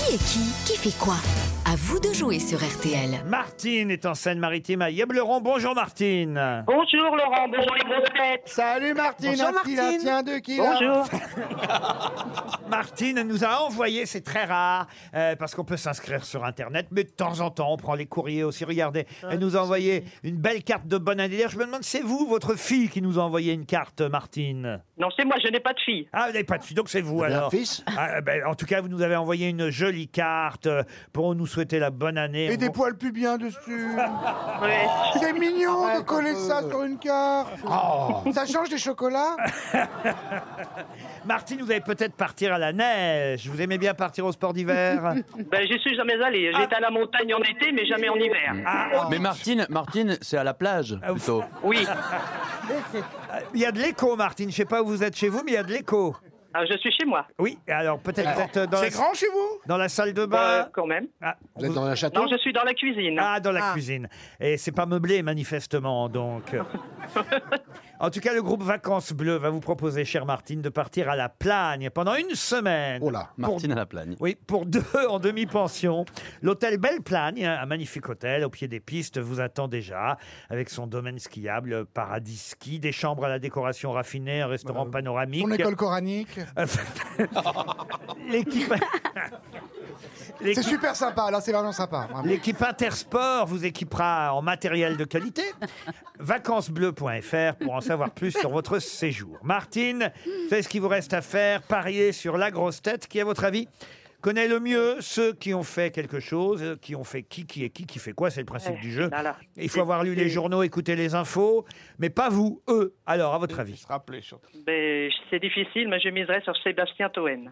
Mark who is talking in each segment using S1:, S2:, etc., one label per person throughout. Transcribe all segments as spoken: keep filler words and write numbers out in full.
S1: Qui est qui? Qui fait quoi? À vous de jouer sur R T L.
S2: Martine est en Seine-Maritime à Yableron. Bonjour Martine.
S3: Bonjour Laurent, bonjour les grosses têtes.
S4: Salut Martine,
S5: Bonjour,
S4: un kilo,
S5: Martine.
S4: tiens deux kilos.
S3: Bonjour.
S2: Martine nous a envoyé, c'est très rare, euh, parce qu'on peut s'inscrire sur Internet, mais de temps en temps, on prend les courriers aussi. Regardez, elle nous a envoyé une belle carte de bonne année. D'ailleurs, je me demande, c'est vous, votre fille, qui nous a envoyé une carte, Martine?
S3: Non, c'est moi, je n'ai pas de fille.
S2: Ah, vous n'avez pas de fille, donc c'est vous
S4: avez
S2: alors.
S4: un fils?
S2: Ah, ben, en tout cas, vous nous avez envoyé une jolie carte euh, pour nous souhaiter la bonne année.
S4: Et
S2: On-
S4: des poils pubiens dessus.
S3: Ouais.
S4: C'est mignon de coller ça sur une carte. Ça change des chocolats.
S2: Martine, vous allez peut-être partir à la neige. Vous aimez bien partir au sport d'hiver?
S3: Ben, j'y suis jamais allé. J'étais à la montagne en été, mais jamais en hiver.
S2: Ah,
S6: Mais Martine, Martine, c'est à la plage,
S2: Ah,
S6: plutôt.
S3: Oui.
S2: il y a de l'écho, Martine. Je sais pas où vous êtes chez vous, mais il y a de l'écho.
S3: Ah, je suis chez moi.
S2: Oui, alors peut-être vous êtes dans,
S4: C'est
S2: la,
S4: grand chez vous?
S2: dans la salle de
S3: Euh,
S2: bain.
S3: quand même.
S2: Ah,
S4: Vous êtes
S2: vous-
S4: dans un château?
S3: Non, je suis dans la cuisine.
S2: ah, dans la
S5: Ah.
S2: cuisine. Et c'est pas meublé, manifestement, donc. En tout cas, le groupe Vacances Bleues va vous proposer, chère Martine, de partir à la Plagne pendant une semaine.
S4: Oh là.
S2: Pour-
S6: Martine à la plagne.
S2: Oui, pour deux en demi-pension. L'hôtel Belle Plagne, un magnifique hôtel au pied des pistes, vous attend déjà, avec son domaine skiable, paradis ski, des chambres à la décoration raffinée, un restaurant panoramique.
S4: Ton école coranique.
S2: L'équipe...
S4: C'est
S2: L'équipe...
S4: super sympa, là c'est vraiment sympa. vraiment.
S2: L'équipe Intersport vous équipera en matériel de qualité. vacancesbleues point f r pour en savoir plus sur votre séjour. Martine, vous savez ce qu'il vous reste à faire? Parier sur la grosse tête qui, à votre avis, connaît le mieux ceux qui ont fait quelque chose, qui ont fait qui, qui est qui, qui fait quoi, c'est le principe
S3: Eh,
S2: du jeu.
S3: là, là.
S2: Il faut avoir lu les journaux, écouter les infos, mais pas vous, eux. Alors, à votre avis?
S4: Rappeler surtout.
S3: Ben, c'est difficile, mais je miserais sur Sébastien Toen.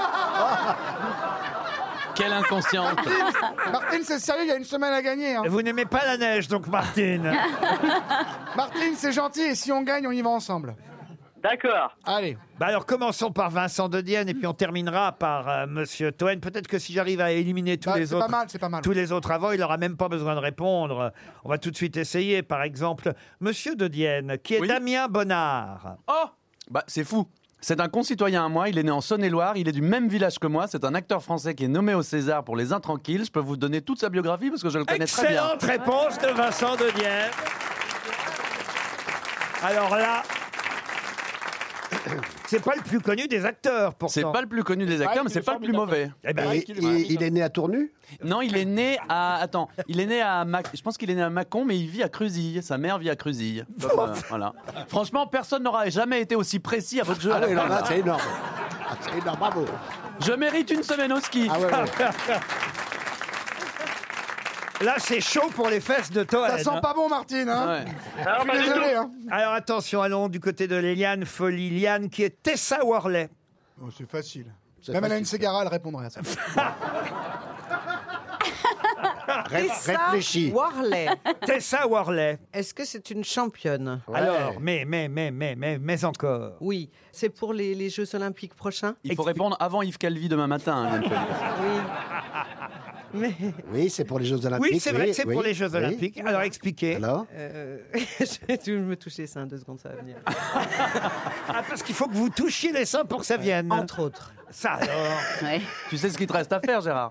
S6: Quelle inconsciente.
S4: Martine, c'est sérieux, il y a une semaine à gagner. hein.
S2: Vous n'aimez pas la neige, donc, Martine.
S4: Martine, c'est gentil et si on gagne, on y va ensemble.
S3: D'accord.
S4: Allez.
S2: Bah alors commençons par Vincent de Dienne et puis on terminera par euh, Monsieur Toen. Peut-être que si j'arrive à éliminer tous
S4: Bah,
S2: les
S4: c'est
S2: autres,
S4: pas mal, c'est pas mal.
S2: tous les autres avant, il n'aura même pas besoin de répondre. On va tout de suite essayer. Par exemple, Monsieur de Dienne, qui est
S6: Oui.
S2: Damien Bonnard.
S6: Oh Bah, c'est fou. C'est un concitoyen à moi, il est né en Saône-et-Loire, il est du même village que moi, c'est un acteur français qui est nommé au César pour Les Intranquilles. Je peux vous donner toute sa biographie parce que je le connais très bien.
S2: Excellente réponse de Vincent de Dienne. Alors là, c'est pas le plus connu des acteurs, pourtant.
S6: C'est pas le plus connu des acteurs,
S4: Ah,
S6: mais c'est
S4: il est
S6: pas le plus mauvais.
S2: Eh ben,
S7: Et- il, il est né à Tournu?
S6: Non, il est né à. Attends, il est né à. Mac- Je pense qu'il est né à Mâcon, mais il vit à Crusilles. Sa mère vit à Crusilles. Comme, euh, voilà. Franchement, personne n'aura jamais été aussi précis à votre jeu.
S7: Ah oui, alors là, c'est énorme. Ah, c'est énorme, bravo.
S6: Je mérite une semaine au ski.
S7: Ah ouais, ouais.
S2: là, c'est chaud pour les fesses de Toen.
S4: Ça sent pas bon, Martine. Hein.
S6: Ouais.
S3: Alors,
S4: Je
S3: pas
S4: suis
S3: du tout.
S4: désolé. Hein.
S2: Alors attention, allons du côté de Léliane Folie-Liane, qui est Tessa Worley.
S4: Oh, c'est facile.
S7: C'est
S4: Même elle a
S7: facile.
S4: une Ségara, elle répondrait à ça.
S7: Ré- réfléchis.
S5: Warley.
S2: Tessa Worley.
S5: Est-ce que c'est une championne?
S7: Ouais.
S2: Alors, mais, mais, mais, mais, mais, mais encore.
S5: Oui. C'est pour les, les Jeux Olympiques prochains?
S6: Il faut répondre avant Yves Calvi demain matin. hein, vient de faire.
S5: Oui. Mais
S7: Oui, c'est pour les Jeux Olympiques.
S2: Oui, c'est vrai que c'est
S7: oui,
S2: pour les Jeux
S7: oui.
S2: Olympiques. Alors expliquez.
S7: Alors
S5: euh, je vais me toucher ça, deux secondes, ça va venir.
S2: Ah, parce qu'il faut que vous touchiez les seins pour que ça vienne.
S5: Entre autres.
S2: Ça alors.
S6: Tu sais ce qu'il te reste à faire, Gérard?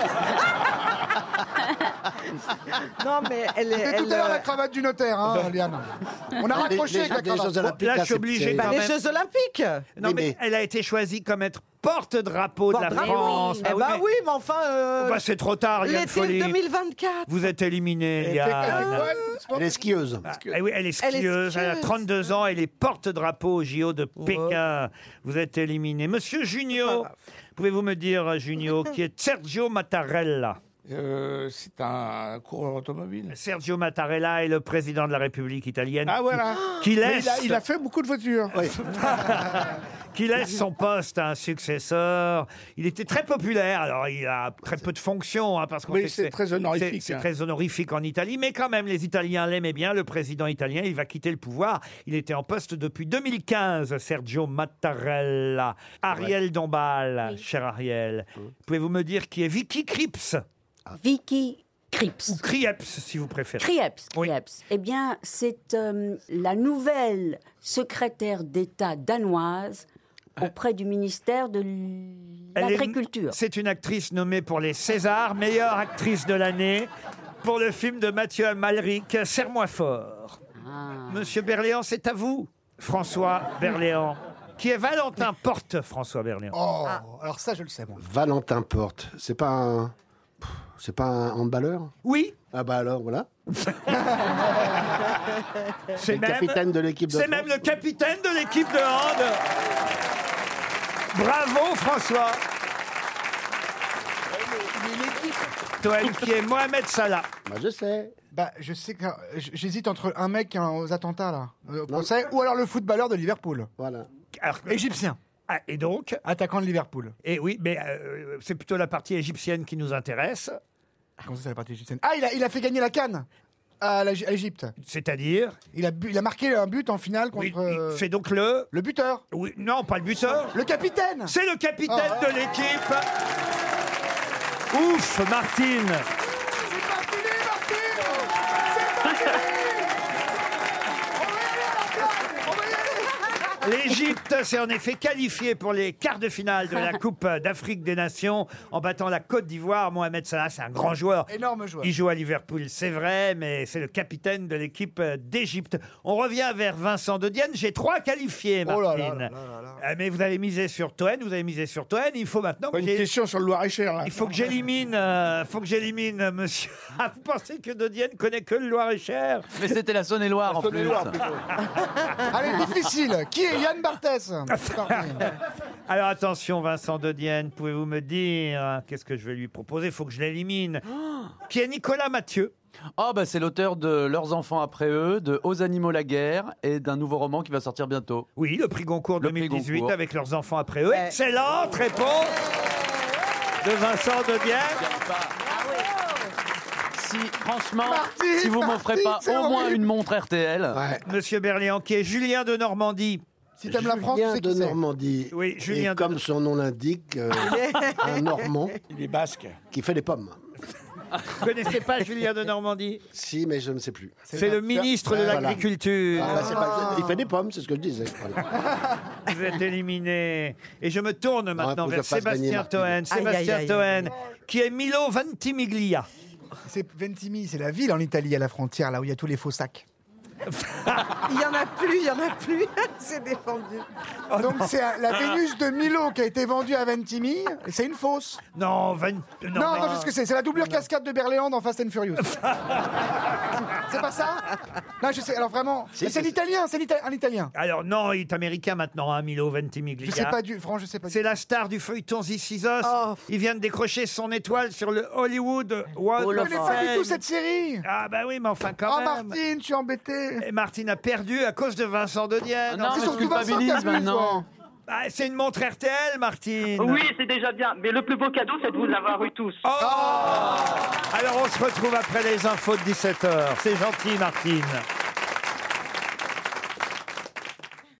S5: Non, mais elle est.
S4: C'est tout
S5: elle,
S4: à l'heure
S5: euh,
S4: la cravate du notaire, hein, Liane. On a
S7: Les-
S4: raccroché
S7: les-
S4: avec la
S7: les Jeux
S4: cravate.
S7: Olympiques,
S2: Là, je
S7: là,
S2: suis
S7: c'est-
S2: obligé
S7: c'est-
S5: bah,
S2: quand
S5: les
S2: même.
S5: Jeux Olympiques.
S2: Non,
S7: Oui,
S2: mais
S7: mais-
S2: elle a été choisie comme être porte-drapeau de la
S5: Porte-drapeau.
S2: France.
S5: Eh bah oui, mais enfin. euh,
S2: Oh, bah, c'est trop tard, Liane
S5: L'été
S2: Folie.
S5: deux mille vingt-quatre.
S2: Vous êtes éliminée,
S4: Elle
S2: Liane.
S4: fait quelle étoile, sport
S7: Elle est skieuse.
S2: Ah, eh oui, elle est
S5: Elle est
S2: skieuse, elle a
S5: skieuse.
S2: trente-deux ans, elle est porte-drapeau au J O de
S5: Ouais.
S2: Pékin. Vous êtes éliminé. Monsieur Junio, pouvez-vous me dire, Junio, qui est Sergio Mattarella?
S8: Euh, c'est un coureur automobile.
S2: Sergio Mattarella est le président de la République italienne
S8: Ah voilà.
S2: qui
S8: Mais
S2: laisse,
S8: il, a, il a fait beaucoup de voitures.
S2: qui laisse son poste à un successeur. Il était très populaire, alors il a très peu de fonctions, hein, parce qu'on
S8: Oui,
S2: sait que
S8: c'est très honorifique,
S2: C'est c'est
S8: hein.
S2: très honorifique en Italie, mais quand même, les Italiens l'aimaient bien. Le président italien, il va quitter le pouvoir. Il était en poste depuis deux mille quinze, Sergio Mattarella. Ariel Dombal, cher Ariel, pouvez-vous me dire qui est Vicky Krieps?
S9: Vicky Krieps.
S2: Ou Krieps, si vous préférez.
S9: Krieps,
S2: Oui.
S9: Krieps. Eh bien, c'est euh, la nouvelle secrétaire d'État danoise auprès du ministère de
S2: Elle est-
S9: l'Agriculture.
S2: C'est une actrice nommée pour les Césars, meilleure actrice de l'année, pour le film de Mathieu Amalric, Serre-moi fort.
S9: Ah.
S2: Monsieur Berléand, c'est à vous, François Berléand. Qui est Valentin Porte, François Berléand.
S4: Oh, alors ça, je le sais, moi.
S7: Valentin Porte, c'est pas un. Pff, C'est pas un handballeur?
S2: Oui,
S7: Ah bah alors, voilà.
S2: c'est
S7: le
S2: même,
S7: capitaine de l'équipe de
S2: c'est
S7: France.
S2: même le capitaine de l'équipe de hand. Bravo, François. Toen, qui est Mohamed Salah.
S7: Bah je sais.
S4: Bah, je sais que j'hésite entre un mec hein, aux attentats, là, euh, au procès, ou alors le footballeur de Liverpool.
S7: Voilà.
S2: Alors,
S4: Égyptien.
S2: ah, et donc,
S4: Attaquant de Liverpool.
S2: et oui, mais euh, c'est plutôt la partie égyptienne qui nous intéresse.
S4: Comment ça, c'est la partie égyptienne? Ah, il a, il a fait gagner la CAN à la- à l'Égypte.
S2: C'est-à-dire,
S4: Il a, bu- il a marqué un but en finale contre
S2: oui,
S4: euh,
S2: c'est donc le,
S4: le buteur.
S2: oui, non, pas le buteur.
S4: Le capitaine.
S2: C'est le capitaine
S4: Oh.
S2: de l'équipe. Ouf, Martine.
S4: C'est pas fini, Martine. C'est pas fini. On va y aller à la place. On va y aller.
S2: L'Égypte s'est en effet qualifiée pour les quarts de finale de la Coupe d'Afrique des Nations en battant la Côte d'Ivoire. Mohamed Salah, c'est un grand joueur.
S4: Énorme joueur.
S2: Il joue à Liverpool, c'est vrai, mais c'est le capitaine de l'équipe d'Égypte. On revient vers Vincent de Dienne. J'ai trois qualifiés,
S4: Oh là
S2: Martine.
S4: là là là là.
S2: Euh, Mais vous avez misé sur Toen, vous avez misé sur Toen. Il faut maintenant que
S8: Pas une
S2: j'ai-
S8: question sur le Loir-et-Cher, là.
S2: il faut que j'élimine, euh, faut que j'élimine euh, monsieur. Ah, vous pensez que de Dienne connaît que le Loir-et-Cher?
S6: Mais c'était la Saône-et-Loire en plus.
S8: Saône-et-Loire, plutôt.
S4: Allez, difficile. Qui est Yann Barthès? C'est parti.
S2: Alors attention, Vincent de Dienne, pouvez-vous me dire hein, qu'est-ce que je vais lui proposer? Il faut que je l'élimine. Qui est Nicolas Mathieu?
S6: Oh bah c'est l'auteur de Leurs enfants après eux, de Aux animaux la guerre et d'un nouveau roman qui va sortir bientôt.
S2: Oui, le prix Goncourt
S6: Le prix
S2: deux mille dix-huit
S6: Goncourt.
S2: avec leurs enfants après eux. Excellente réponse de Vincent de Dienne.
S6: Si franchement,
S4: Martine,
S6: si vous m'offrez pas
S4: Martine, c'est
S6: au moins
S4: horrible.
S6: une montre R T L,
S7: Ouais.
S2: Monsieur Berléand, qui est Julien de Normandie.
S4: Si t'aimes la France, tu
S7: Julien
S4: sais
S7: de
S4: qui c'est.
S7: Normandie.
S2: Oui, Julien
S7: Et
S2: de-
S7: comme son nom l'indique, euh, un Normand
S8: Il est basque.
S7: qui fait des pommes.
S2: Vous connaissez pas Julien de Normandie?
S7: Si, mais je ne sais plus.
S2: C'est le ministre de
S7: Voilà.
S2: l'Agriculture.
S7: Ah, bah, c'est pas- il fait des pommes, c'est ce que je disais. Voilà.
S2: Vous êtes éliminé. Et je me tourne maintenant
S7: faut que
S2: vers
S7: je fasse gagner
S2: Sébastien
S7: Martine.
S2: Toen.
S5: Aïe,
S2: Sébastien
S5: aïe, aïe.
S2: Toen, qui est Milo Ventimiglia.
S4: C'est Ventimille, c'est la ville en Italie à la frontière, là où il y a tous les faux sacs.
S5: Il y en a plus, il y en a plus. C'est défendu.
S4: Donc c'est un- la Vénus de Milo qui a été vendue à Ventimille, et c'est une fausse.
S2: Non, Ven- non,
S4: Non, non,
S2: mais-
S4: je sais ce que c'est. C'est la doublure cascade de Berléand dans Fast and Furious. C'est pas ça? Non, je sais. Alors vraiment,
S7: Si,
S4: mais c'est
S7: c'est-
S4: l'italien, c'est l'ita- un italien.
S2: Alors non, il est américain maintenant, hein, Milo Ventimiglia.
S4: Je sais pas du. Franchement, je sais pas.
S2: C'est
S4: Du...
S2: la star du feuilleton This Is Us.
S5: Oh.
S2: Il vient de décrocher son étoile sur le Hollywood Walk
S4: Je
S2: of
S4: connais pas du tout
S2: Fame.
S4: cette série.
S2: Ah bah oui, mais enfin quand
S4: Oh
S2: même.
S4: Martine, je suis embêté.
S2: Et Martine a perdu à cause de Vincent de Dienne.
S6: Ah non,
S4: c'est
S6: mais je
S4: surtout Vincent qui a
S6: culpabilise
S4: vu,
S6: maintenant.
S2: Ah, c'est une montre R T L, Martine.
S3: Oui, c'est déjà bien. Mais le plus beau cadeau, c'est de vous avoir eu tous.
S2: Oh Alors on se retrouve après les infos de dix-sept heures. C'est gentil, Martine.